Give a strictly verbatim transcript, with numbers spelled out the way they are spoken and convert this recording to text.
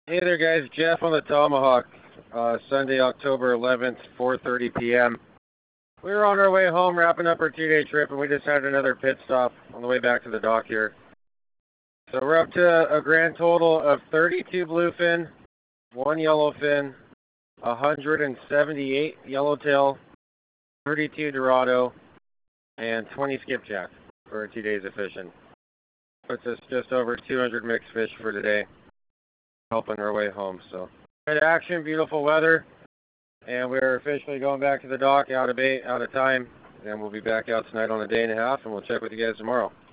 Hey there guys, Jeff on the Tomahawk, uh, Sunday, October eleventh, four thirty p m We were on our way home wrapping up our two-day trip and we just had another pit stop on the way back to the dock here. So we're up to a grand total of thirty-two bluefin, one yellowfin, one hundred seventy-eight yellowtail, thirty-two dorado, and twenty skipjack for two days of fishing. Puts us just over two hundred mixed fish for today, helping our way home. So good action, beautiful weather, and we're officially going back to the dock, out of bait, out of time, and we'll be back out tonight on a day and a half, and we'll check with you guys tomorrow.